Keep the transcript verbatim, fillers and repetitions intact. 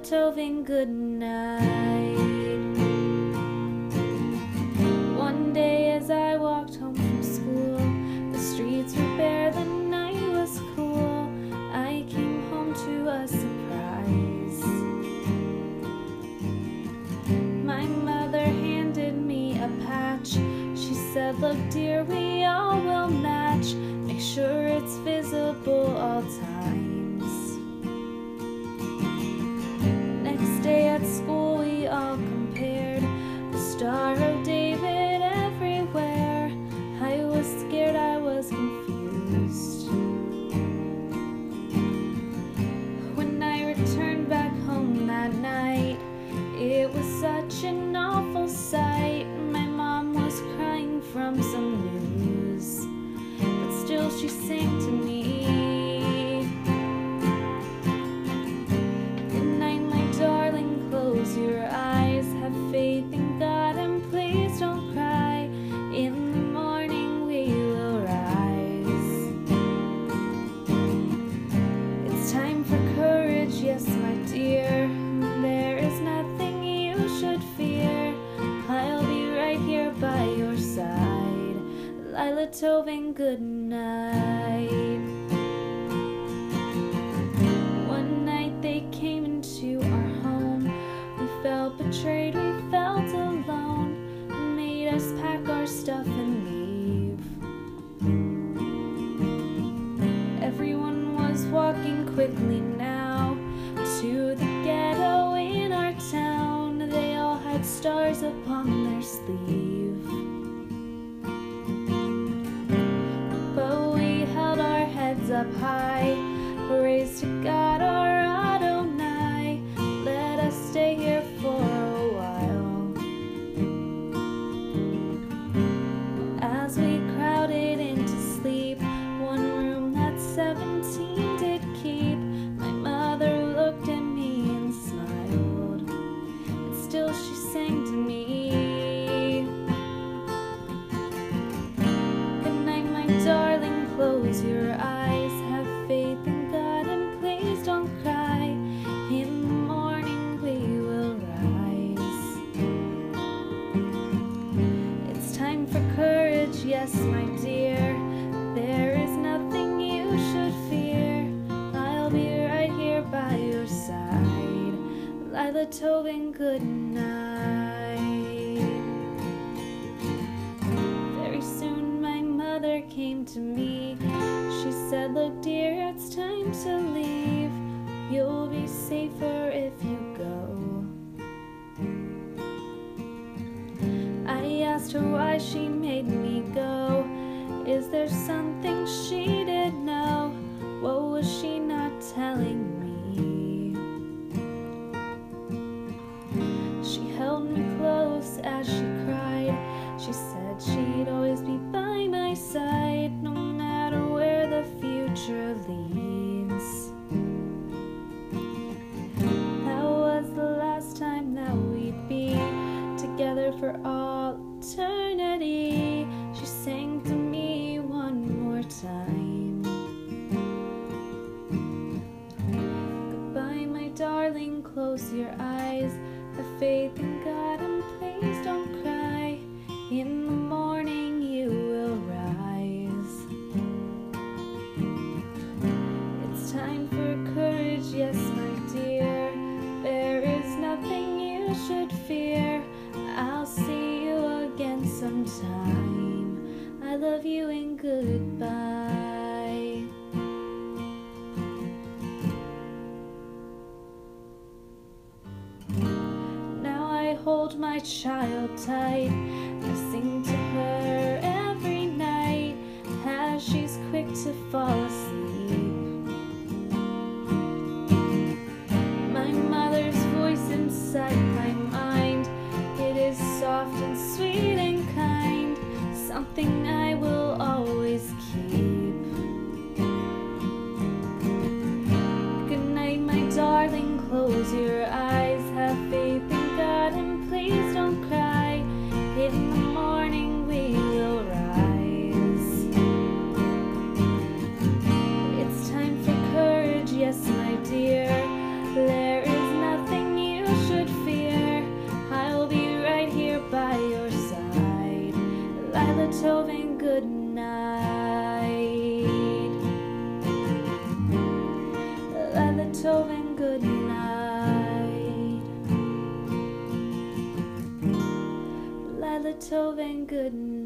Toving good night. One day as I walked home from school, the streets were bare, the night was cool. I came home to a surprise. My mother handed me a patch. She said, look dear, we all will match. Make sure it's visible all times. Next day at school we all compared the Star of David everywhere. I was scared, I was confused. When I returned back home that night, it was such an awful sight. My mom was crying from some news, but still she sang to me. Good night, my darling, close your eyes. Have faith in God and please don't cry. In the morning we will rise. It's time for courage, yes, my dear. There is nothing you should fear. I'll be right here by your side. Lila Toving, good night. One night they came into our home. We felt betrayed, we felt alone. Made us pack our stuff and leave. Everyone was walking quickly now to the ghetto in our town. They all had stars upon their sleeve, but we held our heads up high, praise to God our Adonai. Let us stay here for a while. As we crowded into sleep, one room that seventeen did keep, my mother looked at me and smiled, and still she sang to me. Good night, my darling, close your eyes. Have faith in God and please don't cry. In the morning we will rise. It's time for courage, yes, my dear. There is nothing you should fear. I'll be right here by your side. Lila Toving, good night. Very soon my mother came to me. She said, look dear, it's time to leave. You'll be safer if you go. I asked her why she made me go. Is there something she didn't know? What was she not telling me? She held me close as she cried. She said she'd always be by my side, no matter where the future leads. That was the last time that we'd be together for all eternity. She sang to me one more time. Goodbye, my darling, close your eyes. Have faith in God and please don't cry. In the morning you will rise. It's time for courage, yes, my dear. There is nothing you should fear. I'll see you again sometime. I love you and goodbye. Now I hold my child tight. I sing to her every night as she's quick to fall asleep. My mother's voice inside my mind, it is soft and sweet and kind, something I will always keep. Good night, my darling, close your eyes. Have faith in God and please don't cry. In the morning we will rise. It's time for courage, yes, my dear. There is nothing Tov and good night. Lila Tov and good night.